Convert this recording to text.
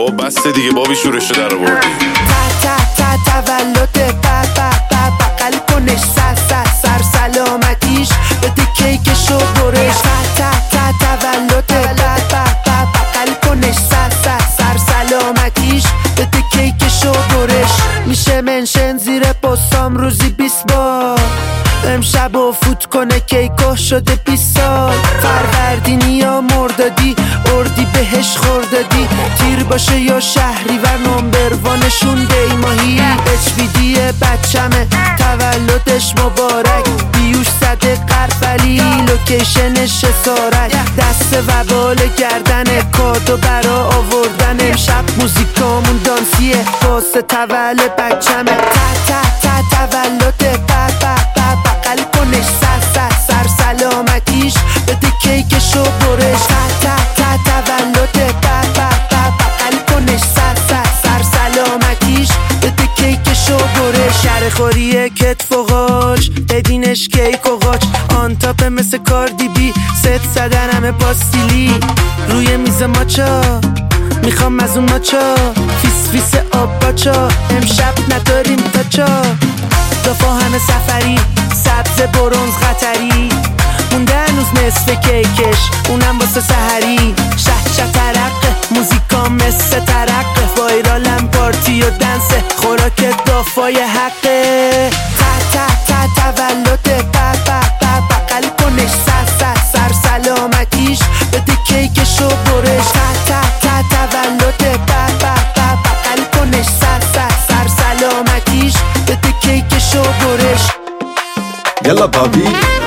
بابا بس دیگه بابی شورش رو در آوردی. تولد بغل کنش سر سلامتیش بده کیکشو برش. تولد بغل کنش سر سلامتیش بده کیکشو برش. میشه منشن زیر پستام روزی 20 بار. امشب و فوت کنه کیکو شده 20 سال. فروردینی یا مردادی اردی بهش خوردادی. تیر باشه یا شهری و نمبروانشون دیماهی. HBD بچمه تولدش مبارک. بیوش زده قرفلی لوکیشنش سارک. دست و بال گردن کادو برا آوردن. امشب موزیکامون دانسیه واسه تولد بچمه. تولد بغل کنش سر سلامتیش بده کیکشو برش. تولد بغل کنش سر سلامتیش بده کیکشو برش. شرخوری کتف و قاچ ببینش کیک و قاچ. آن تاپ مثل کاردی بی ست زدن همه پاستیلی. روی میز ماچا میخوام از اون ماچا. فیس آب باچا امشب نداریم تاچا. دافا همه سفری سبز برونز قطری. مونده هنوز نصف کیکش اونم واسه سحری. شه ترقه موزیکا مثل ترقه. وایرالم پارتی و دنسه خوراک دافای حقه. تولد بغل کنش سر سلامتیش بده کیکشو برش. تولد بغل کنش سر سلامتیش بده کیکشو برش. یلا بابی